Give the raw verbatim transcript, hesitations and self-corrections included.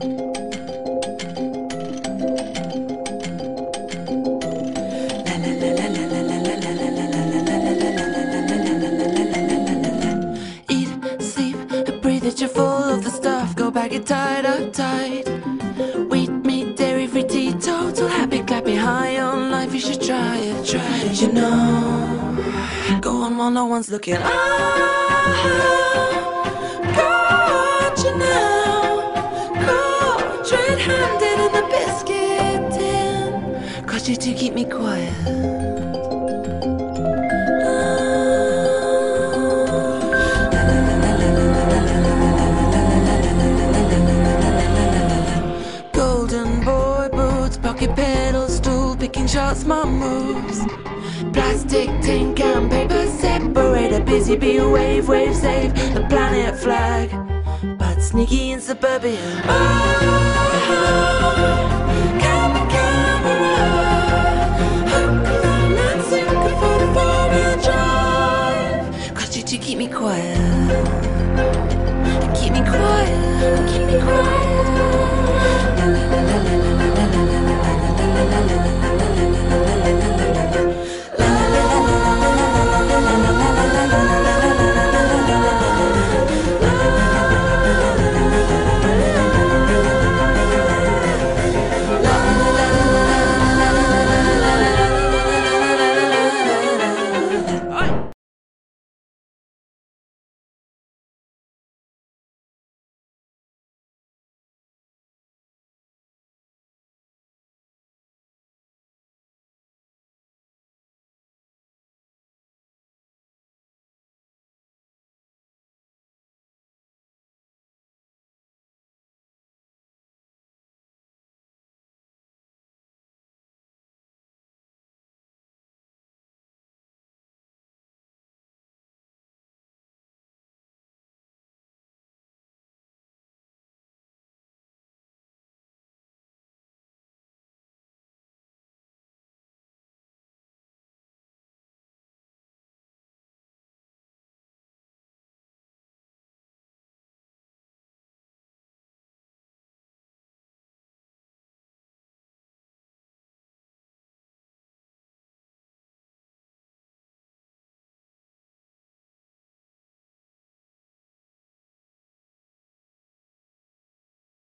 That you're full of the stuff, go back, get tied up tight. Wheat, meat, dairy, free, teetotal, happy, clappy, high on life. You should try it, try it, you know. Go on while no one's looking. Ah, got you now. Caught red-handed in the biscuit tin. Cause you do keep me quiet. Pocket pedal stool, picking shots, my moves. Plastic, tin can, paper separator. Busy bee, wave, wave, save the planet flag. But sneaky in suburbia. Oh, camera, camera. Hook, line, and sinker for the four-wheel drive. Cause you two keep me quiet. Keep me quiet. Keep